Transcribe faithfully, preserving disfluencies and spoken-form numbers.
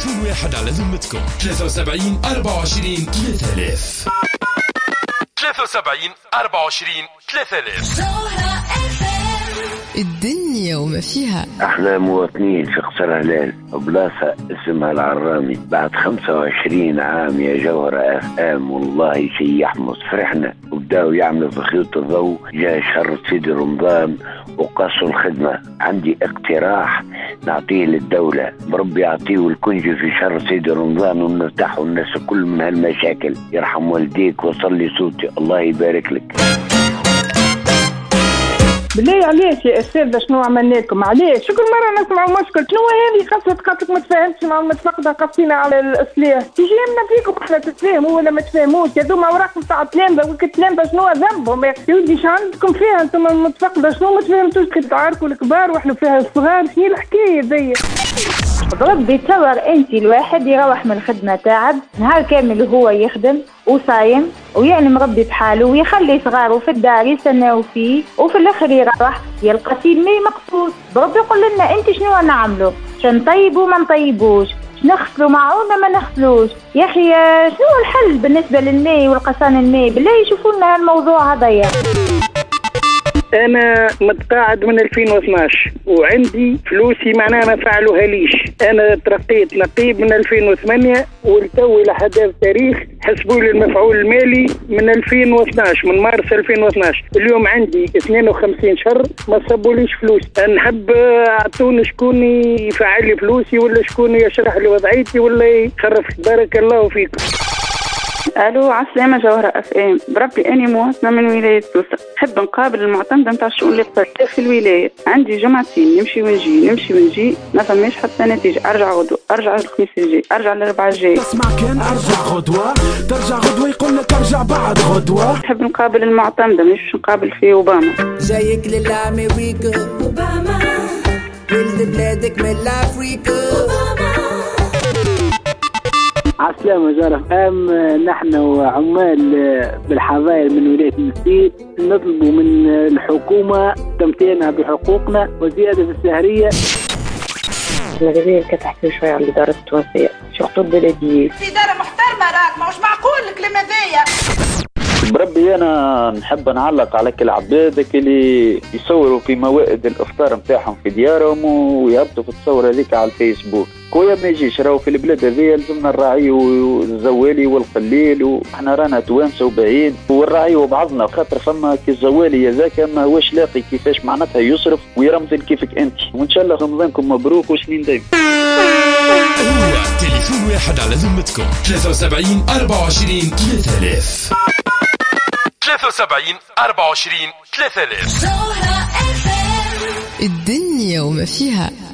تليفون واحد على ذمتكم ثلاثة وسبعين أربعة وعشرين ثلاثة آلاف ثلاثة وسبعين أربعة وعشرين ثلاثة آلاف. الدنيا وما فيها. احنا مواطنين في قصر هلال بلاصة اسمها العرامي. بعد خمسة وعشرين عام يا جوهر اف ام والله شيء يحمص. فرحنا وبداوا يعملوا في خيوط الضوء. جاء شهر سيدي رمضان وقصوا الخدمة. عندي اقتراح نعطيه للدولة، بربي يعطيه الكنج في شهر سيدي رمضان ونرتاحوا الناس كل من هالمشاكل. يرحم والديك وصلي صوتي الله يبارك لك. بالله عليك يا استاذ شنو عملنا لكم؟ علاش كل مره نسمعوا مشكل؟ شنو هذه خاصة خاطرك ما تفاهمش مع المتفقده قصينا على الاصلاح؟ تيجي لنا فيكم احنا تتفاهموا ولا ما تفهموش؟ هذوما اوراق نتاع تلامذه والتلامذه شنو ذنبهم يا ودي؟ شو عندكم فيها انتم المتفقده؟ شنو ما تفهمتوش كي تعاركوا الكبار واحنا فيها الصغار؟ شنو الحكايه ذي؟ ربي تصور انت الواحد يروح من الخدمه تعب نهار كامل هو يخدم وصايم ويعني مربي بحاله ويخلي صغاره في الدار يستناو فيه وفي الاخر يروح يلقى سيلمي مقصود. بربي يقول لنا انت شنو نعملوا؟ شنطيبوا ما نطيبوش، نغسلوا معونه ما نغسلوش. يا اخي شنو الحل بالنسبه للماء والقصان الماء؟ بالله يشوفوا لنا الموضوع هذايا. أنا متقاعد من ألفين واثناش وعندي فلوسي معناها ما فعلوها ليش. أنا ترقيت نقيب من ألفين وثمانية والتو إلى حداث التاريخ حسبوا لي المفعول المالي من ألفين واثناش، من مارس ألفين واثناش. اليوم عندي اثنين وخمسين شهر ما صبوا ليش فلوس. نحب أعطوني شكون يفعل لي فلوسي ولا شكون يشرح لي وضعيتي ولا يخرف. بارك الله فيكم. الو عسلامة جوهرة اف ام. بربي اني مواطنة من ولاية سوسة، نحب نقابل المعتمدة نتاع الشؤون الاقتصادية في الولاية. عندي جمعتين نمشي ونجي نمشي ونجي ما فماش حتى نتيجة. ارجع غدوة، ارجع الخميس الجاي، ارجع الاربعاء الجاي. تسمع كان ارجع غدوة، ترجع غدوة يقول لك ارجع بعد غدوة. نحب نقابل المعتمدة مش نقابل في اوباما. جايك للامريكا اوباما، ولد بلادك من الافريكا اوباما. عسلامة جارة أم. نحن وعمال بالحظاير من ولاية المسيد نطلبوا من الحكومة تمتينها بحقوقنا وزيادة السهرية. الغزير كتحكي شوية عن الإدارة التونسية شو خطوط بلدية. في إدارة محترمة راك ما مش معقول الكلمة ذي. بربي أنا نحب نعلق على كل عبادك اللي يصوروا في موائد الإفطار متاعهم في ديارهم ويهبطوا في التصور هذيك على الفيسبوك. كويا ما يجيش راهو في البلاد هذه يلزمنا الراعي والزوالي والقليل، وإحنا رانا توانسة وبعيد والراعي وبعضنا خاطر فما كي الزوالي هذاك ما هوش لاقي كيفاش معناتها يصرف ويرمضن كيفك أنت. وإن شاء الله رمضانكم مبروك وسنين دايما. هو تليفون واحد على ذمتكم ثلاثة وسبعين أربعة وعشرين ثلاثة آلاف ثلاثة وسبعين أربعة وعشرين ثلاثة آلاف. الدنيا وما فيها.